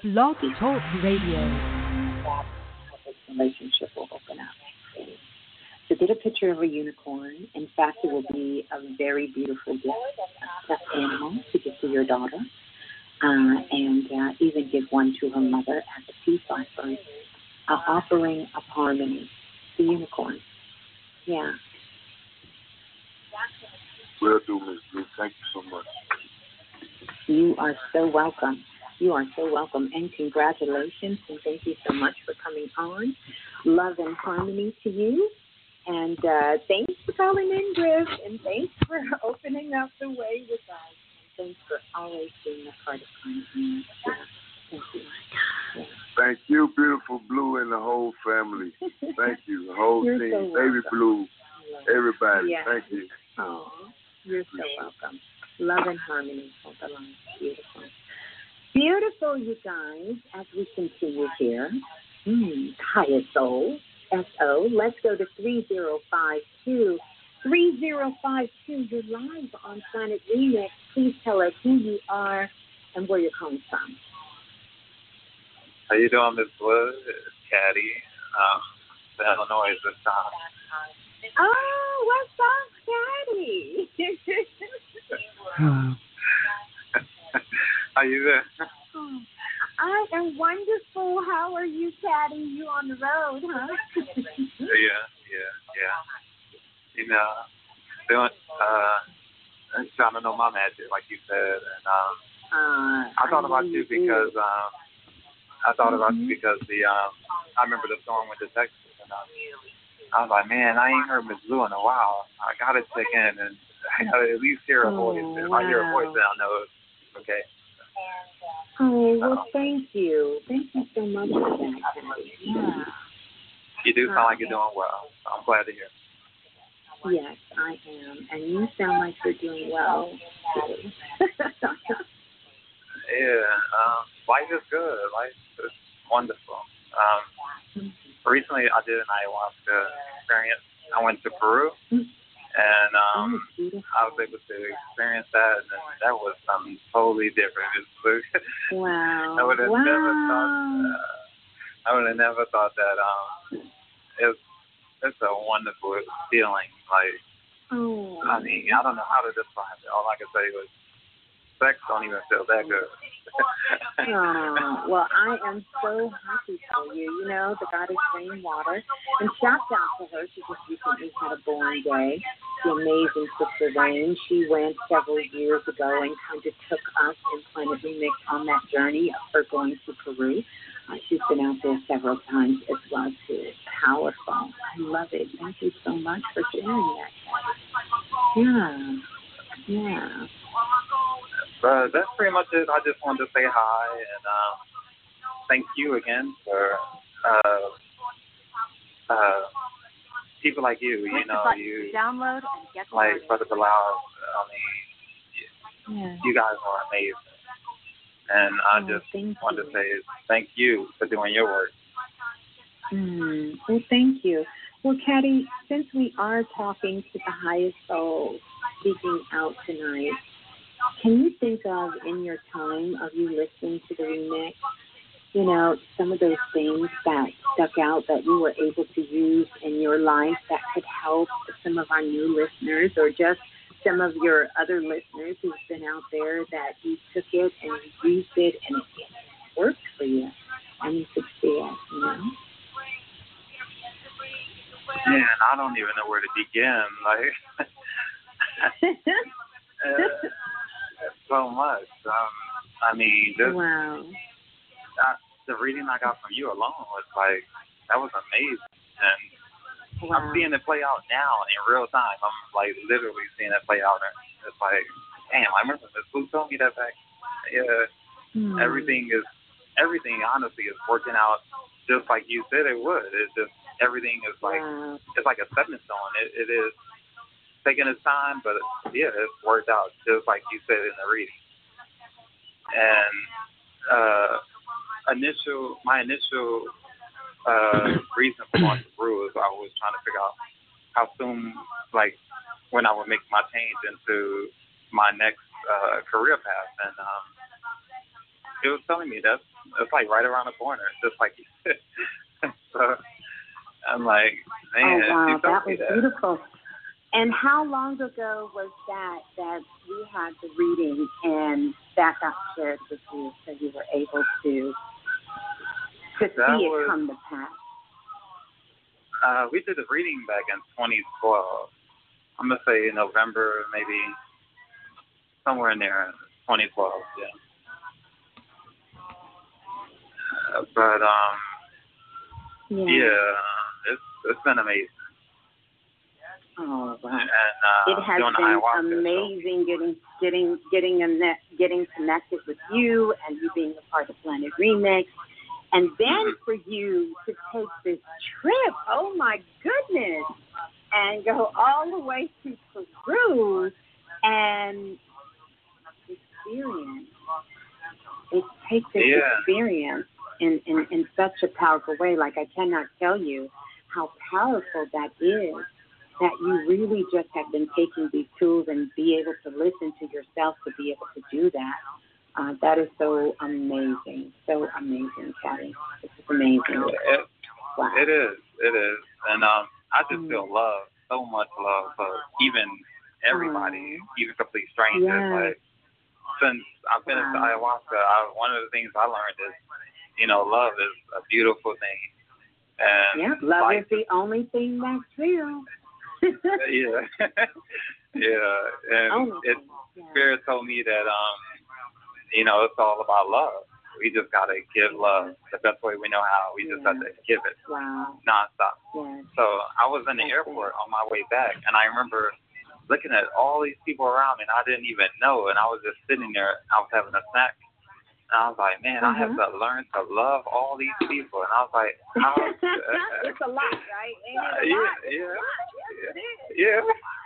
Blog Talk Radio. That relationship will open up. So get a picture of a unicorn. In fact, it will be a very beautiful gift, a stuffed animal to give to your daughter, and even give one to her mother as a peace offering, offering of harmony. The unicorn. Yeah. Will do, Ms. Blue. Thank you so much. You are so welcome. You are so welcome, and congratulations, and thank you so much for coming on. Love and harmony to you, and thanks for calling in, Griff, and thanks for opening up the way with us, and thanks for always being a part of Harmony. Thank you. Yeah. Thank you, beautiful Blue, and the whole family. Thank you, the whole You're team, so Baby welcome. Blue, everybody. Yeah. Thank you. Oh, you're so welcome. Love and harmony. Hold the line. Beautiful. Beautiful, you guys, as we continue here. Highest Soul, S-O. Let's go to 3052. 3052, you're live on Planet Remix. Please tell us who you are and where you're calling from. How you doing, Miss Wood? It's Caddy. The Illinois this time. Oh, what's up, Caddy? How you doing? I am wonderful. How are you, Caddy? You on the road, huh? Yeah. You know, doing, trying to know my magic, like you said. And I thought about you because I remember the storm with the Texas, and I was like, man, I ain't heard Miss Blue in a while. I gotta check in, and I gotta at least hear a voice. If I hear a voice, then I know it's okay. Oh, well, thank you. Thank you so much for that, Caddy. Yeah. You do sound like you're doing well. So I'm glad to hear. Yes, I am. And you sound like you're doing well, too. Yeah, life is good. Life is wonderful. Recently, I did an ayahuasca experience. I went to Peru, and I was able to experience that, and that was something totally different. Wow. I would have never thought that. It's a wonderful feeling. Like, I mean, I don't know how to describe it. All I can say was, sex don't even feel that good. Well, I am so happy for you. You know, the goddess Rainwater. And shout out to her. She just recently had a born day. The amazing Sister Rain. She went several years ago and kind of took us in Planet Remix on that journey of her going to Peru. She's been out there several times as well, too. It's powerful. I love it. Thank you so much for sharing that. Yeah. That's pretty much it. I just wanted to say hi and thank you again for people like you. You know, you download and get like Brother Bilal. I mean, you guys are amazing, and I just wanted to say thank you for doing your work. Well, thank you. Well, Caddy, since we are talking to the highest soul speaking out tonight, can you think of, in your time of you listening to the remix, you know, some of those things that stuck out that you were able to use in your life that could help some of our new listeners, or just some of your other listeners who've been out there that you took it and you used it and it worked for you and you could see it, you know? Man, I don't even know where to begin. Like, so much. I mean, just the reading I got from you alone was like, that was amazing. And I'm seeing it play out now in real time. I'm like literally seeing it play out. And it's like, damn, I remember Miss Blue told me that back. Yeah, everything honestly is working out just like you said it would. It's just everything is like it's like a stepping stone. It is taking its time, but yeah, it's worked out just like you said in the reading. And my initial reason for going to Peru is I was trying to figure out how soon, like, when I would make my change into my next career path. And it was telling me that's it's like right around the corner, just like you said. So I'm like, man, oh wow, that was beautiful. And how long ago was that we had the reading and that got shared with you, so you were able to see it come to pass? We did the reading back in 2012. I'm gonna say November, maybe somewhere in there, 2012. Yeah. But it's been amazing. Oh wow! And it has been amazing getting connected with you and you being a part of Planet Remix, and then for you to take this trip. Oh my goodness! And go all the way to Peru and experience. Take this experience in such a powerful way. Like, I cannot tell you how powerful that is, that you really just have been taking these tools and be able to listen to yourself to be able to do that. That is so amazing. So amazing, Catty. It's amazing. Wow. It is. And I just feel love, so much love for even everybody, even complete strangers. Like, since I've been into ayahuasca, one of the things I learned is, love is a beautiful thing. And love is the only thing that's real. Yeah. And Spirit told me that, it's all about love. We just got to give love the best way we know how. We just have to give it nonstop. Yeah. So I was in the airport on my way back, and I remember looking at all these people around me, and I didn't even know. And I was just sitting there. I was having a snack, and I was like, man, I have to learn to love all these people. And I was like, how? It's a lot, right? Ain't it a lot? Yeah.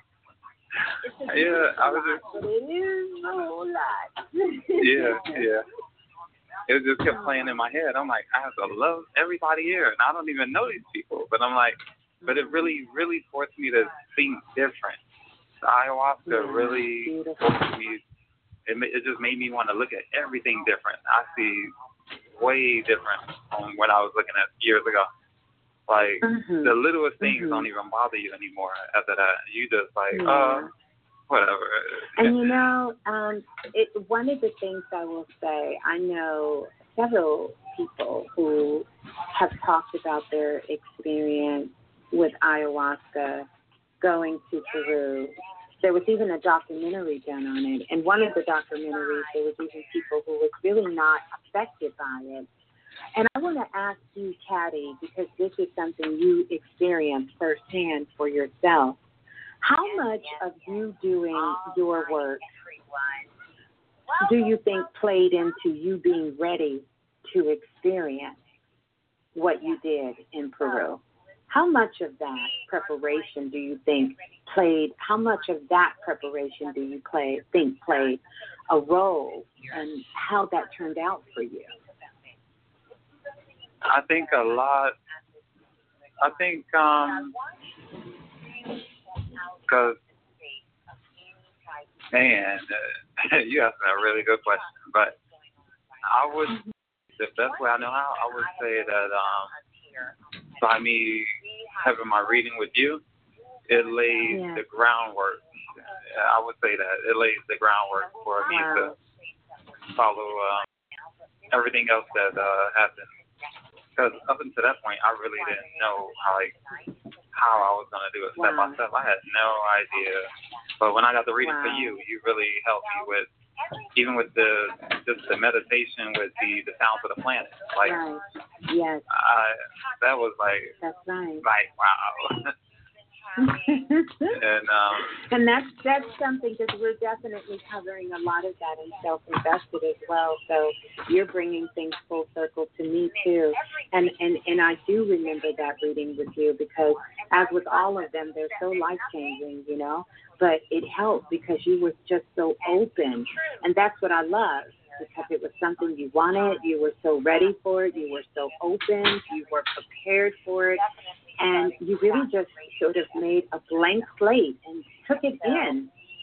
I was just. But it is a whole lot. Yeah. It just kept playing in my head. I'm like, I have to love everybody here, and I don't even know these people. But I'm like, but it really, really forced me to think different. The ayahuasca really forced me. It just made me want to look at everything different. I see way different from when I was looking at years ago. Like, the littlest things don't even bother you anymore after that. You just like, whatever. And one of the things I will say, I know several people who have talked about their experience with ayahuasca going to Peru. There was even a documentary done on it. And one of the documentaries, there was even people who was really not affected by it. And I want to ask you, Catty, because this is something you experienced firsthand for yourself. How much of you doing your work do you think played into you being ready to experience what you did in Peru? How much of that preparation do you think played a role in how that turned out for you? I think a lot. I think, because, man, you asked me a really good question. But I would, the best way I know how, I would say that by me having my reading with you, it lays the groundwork. I would say that it lays the groundwork for me to follow everything else that happened. Because up until that point, I really didn't know how I was going to do it step by step. I had no idea. But when I got the reading for you, you really helped me with, even with the meditation with the sounds of the planet. Like, that was like, that's right. Like, wow. And that's something, because we're definitely covering a lot of that in Self-Invested as well. So you're bringing things full circle to me too. And I do remember that reading with you, because as with all of them, they're so life-changing, But it helped because you were just so open. And that's what I love, because it was something you wanted. You were so ready for it. You were so open. You were prepared for it. And you really just sort of made a blank slate and took it in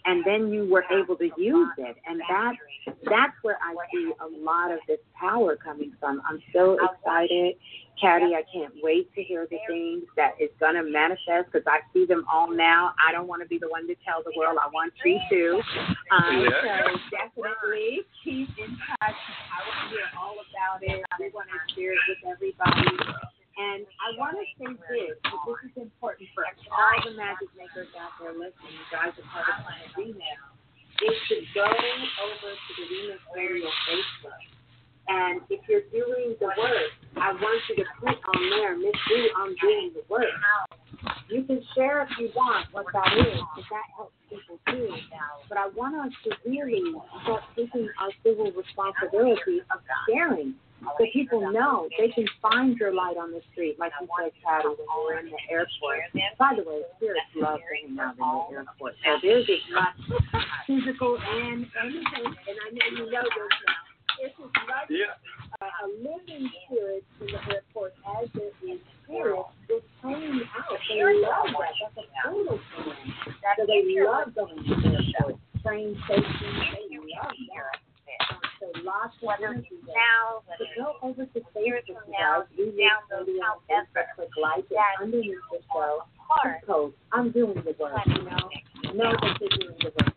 and then you were able to use it. And that's where I see a lot of this power coming from. I'm so excited. Caddy, I can't wait to hear the things that is going to manifest because I see them all now. I don't want to be the one to tell the world. I want you to. So definitely keep in touch. I want to hear all about it. I want to share it with everybody. And I want to say this, because this is important for all the magic makers out there listening. You guys are part of Planet Remix. Is to go over to the Remix Radio Facebook. And if you're doing the work, I want you to put on there, Miss Blue, I'm doing the work. You can share if you want what that is, because that helps people too. But I want us to really start taking our civil responsibility of sharing, so people know they can find your light on the street, like you said, Patty, when you were in the airport. By the way, spirits love hanging out in the airport. So there's as much physical and anything, and I know you know this now. It's as much a living spirit in the airport as there is spirit that's hanging out. They love that. That's a total thing. So they love going to the airport. Train stations, they love that. So lots of energy there. So go over to Facebook, you guys. We will be on Facebook, click like it underneath the show. Post, I'm doing the work, you know. Know that you're doing the work.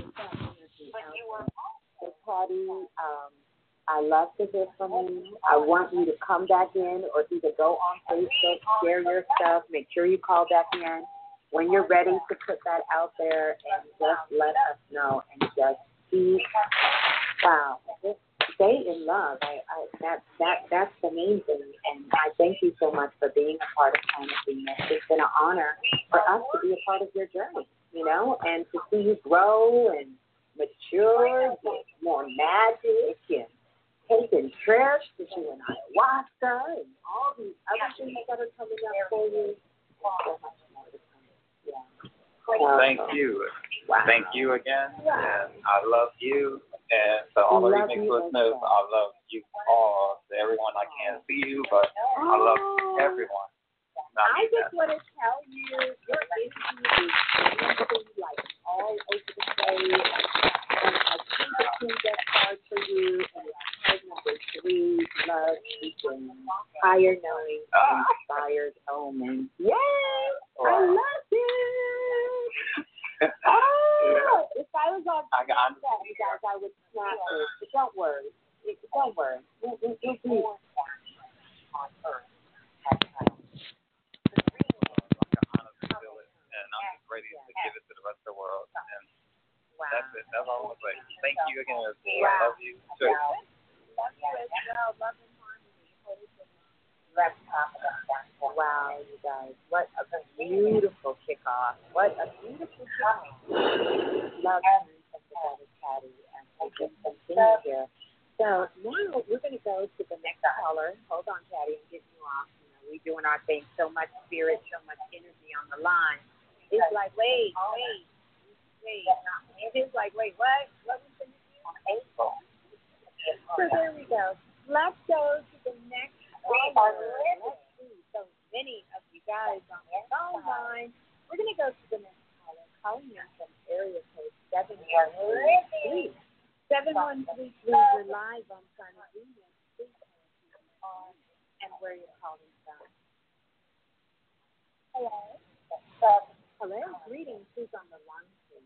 So Patty, I love to hear from you. I want you to come back in or either go on Facebook, share your stuff, make sure you call back in when you're ready to put that out there, and just let us know and just keep, just stay in love. That's the main thing, and I thank you so much for being a part of Planet Remix. It's been an honor for us to be a part of your journey, you know, and to see you grow and mature, get more magic, and taking trips to do an ayahuasca and all these other things that are coming up for you. So much more to come. Yeah. Thank you. Wow. Thank you again. And I love you. And to all the Remix listeners, I love you all. To everyone, I can't see you, but I love everyone. I just want to tell you, your energy is wonderful, like all over the place. And I think the thing that's hard for you, and it's hard number 3, love, speaking, higher knowing, inspired omen. Yay! I love it! If I was on that, you guys, I would snap it. But don't worry. Don't worry. We'll be on Earth. And I'm just ready to give it to the rest of the world. And that's it. That's all I'm going to say. Thank you again. I love you. Sure. Love you as well. Love and harmony. Let's talk about that. Wow, you guys. What a beautiful kickoff. What a beautiful job. Love you, Patty. And thank you for being here. So now we're going to go to the next caller. Hold on, Patty. I'm getting you off. We're doing our thing, so much spirit, so much energy on the line. It's like, wait. It's like, wait, what? What was the name? April. So there we go. Let's go to the next caller. Let's see. So many of you guys on the phone line. We're going to go to the next caller. Calling in from area code 713. 7133. We're live on Planet Remix. And where you're calling from. Hello. Hello. Greetings. Who's on the line, please?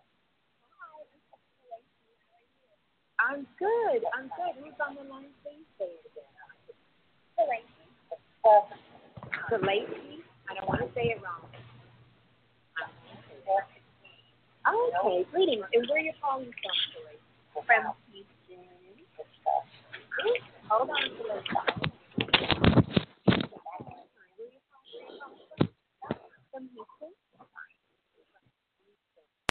Hi, I'm good. Who's on the line, please? Say it again. Lacey. I don't want to say it wrong. Okay. Greetings. And where you're calling from?